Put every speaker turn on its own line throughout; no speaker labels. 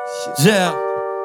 Yeah.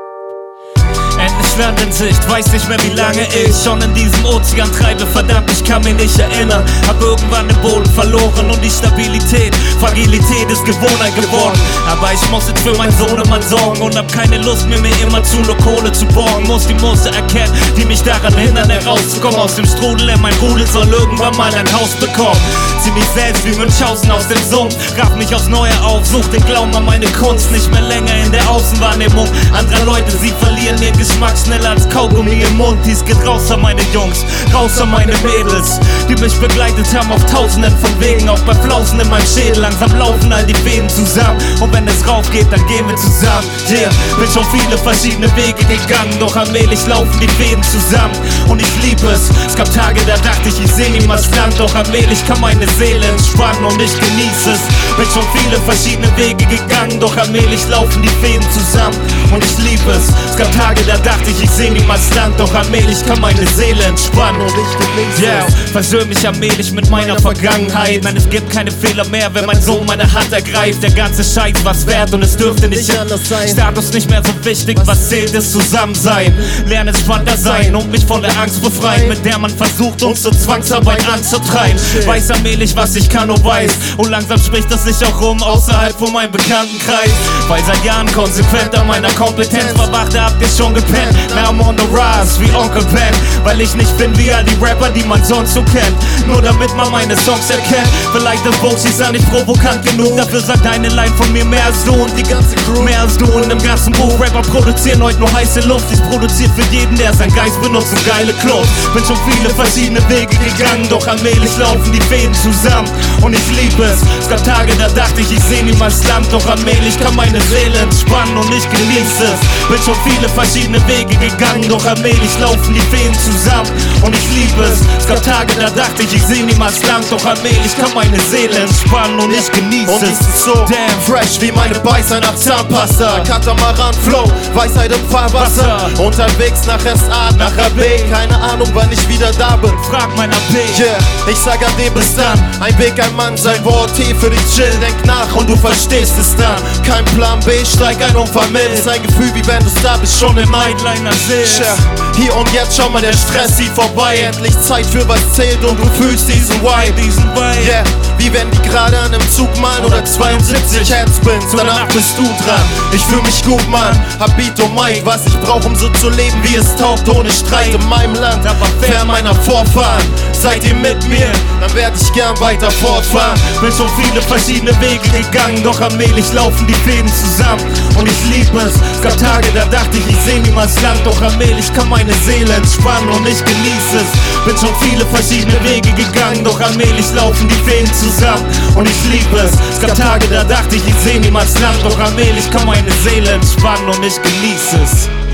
Endlich Land in Sicht, weiß nicht mehr wie lange ich schon in diesem Ozean treibe, verdammt, ich kann mich nicht erinnern. Hab irgendwann den Boden verloren und die Stabilität, Fragilität ist Gewohnheit geworden. Aber ich muss jetzt für meinen Sohnemann sorgen und hab keine Lust mehr, mir immer zu nur Kohle zu borgen. Muss die Muster erkennen, die mich daran hindern, herauszukommen aus dem Strudel. Mein Rudel soll irgendwann mal ein Haus bekommen. Zieh mich selbst wie Münchhausen aus dem Sumpf, raff mich aufs Neue auf, such den Glauben an meine Kunst. Nicht mehr länger in der Außenwahrnehmung anderer Leute, sie verlieren ihren Geschmack schneller als Kaugummi im Mund. Dies geht raus an meine Jungs, raus an meine Mädels, die mich begleitet haben auf tausenden von Wegen. Auch bei Flausen in meinem Schädel, langsam laufen all die Fäden zusammen. Und wenn es rauf geht, dann gehen wir zusammen. Yeah, bin schon viele verschiedene Wege gegangen, doch allmählich laufen die Fäden zusammen. Und ich liebe es, es gab Tage, da dachte ich seh niemals Land. Doch allmählich kann meine Seele entspannen und ich genieße es. Bin schon viele verschiedene Wege gegangen, doch allmählich laufen die Fäden zusammen. Und ich liebe es, es gab Tage, da dachte ich seh niemals Land. Doch allmählich kann meine Seele entspannen und ich genieße es. Versöhn mich allmählich mit meiner Vergangenheit. Nein, es gibt keine Fehler mehr, wenn mein Sohn meine Hand ergreift. Der ganze Scheiß was wert und es dürfte nicht anders sein. Status nicht mehr so wichtig, was zählt ist Zusammensein. Lerne entspannter sein und mich von der Angst befreien, mit der man versucht uns zur Zwangsarbeit anzutreiben. Weiß allmählich, was ich kann und weiß, und langsam spricht das sich auch rum außerhalb von meinem Bekanntenkreis. Weil seit Jahren konsequent an meiner Kompetenz verwachte, habt ihr schon gepennt. Now I'm on the rise wie Onkel Ben, weil ich nicht bin wie all die Rapper, die man sonst so kennt. Nur damit man meine Songs erkennt. Vielleicht ist Boxy nicht provokant genug, dafür sagt deine Line von mir mehr als du und die ganze Crew. Mehr als du in dem ganzen Buch. Rapper produzieren heute nur heiße Luft. Ich produziere für jeden, der sein Geist benutzt und geile Clubs. Bin schon viele verschiedene Wege gegangen, doch allmählich laufen die Fäden zusammen. Und ich liebe es, es gab Tage, da dachte ich seh niemals Land. Doch allmählich kann meine Seele entspannen und ich genieße es. Bin schon viele verschiedene Wege gegangen, doch allmählich laufen die Fäden zusammen. Und ich liebe es, es gab Tage, da dachte ich seh niemals Land. Doch allmählich kann meine Seele entspannen und ich genieße es.
Und ich bin so damn fresh wie meine Beißer nach Zahnpasta. Katamaran Flow, Weisheit im Fahrwasser. Unterwegs nach SA, nach AB. Keine Ahnung, wann ich wieder da bin.
Frag mein AP.
Yeah, ich sag ade bis dann. Ein Weg, ein Mann, sein Wort, Tee für dich chill. Denk nach und du verstehst es dann. Kein Plan B, steig ein und vermisst. Ein Gefühl, wie wenn du's da bist, schon im
Nightliner sitzt.
Yeah, hier und jetzt, schau mal, der Stress zieht vorbei. Endlich Zeit für was zählt und du fühlst diesen Vibe. Yeah, wie wenn die gerade an einem Zug malen oder 72 Headspins. Danach bist du dran. Ich fühl mich gut, Mann. Hab Beat und Mic, was ich brauch, um so zu leben, wie es taugt. Ohne Streit in meinem Land, aber fern meiner Vorfahren. Seid ihr mit mir, dann werd ich gern weiter fortfahren.
Bin schon viele verschiedene Wege gegangen, doch allmählich laufen die Fäden zusammen. Und ich liebe es, es gab Tage, da dachte ich seh niemals Land. Doch allmählich kann meine Seele entspannen und ich genieße es. Bin schon viele verschiedene Wege gegangen, doch allmählich laufen die Fäden zusammen. Und ich liebe es, es gab Tage, da dachte ich seh niemals Land. Doch allmählich kann meine Seele entspannen und ich genieße es.